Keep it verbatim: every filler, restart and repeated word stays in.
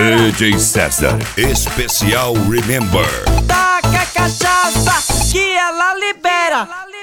D J César, especial Remember. Taca a cachaça que ela libera.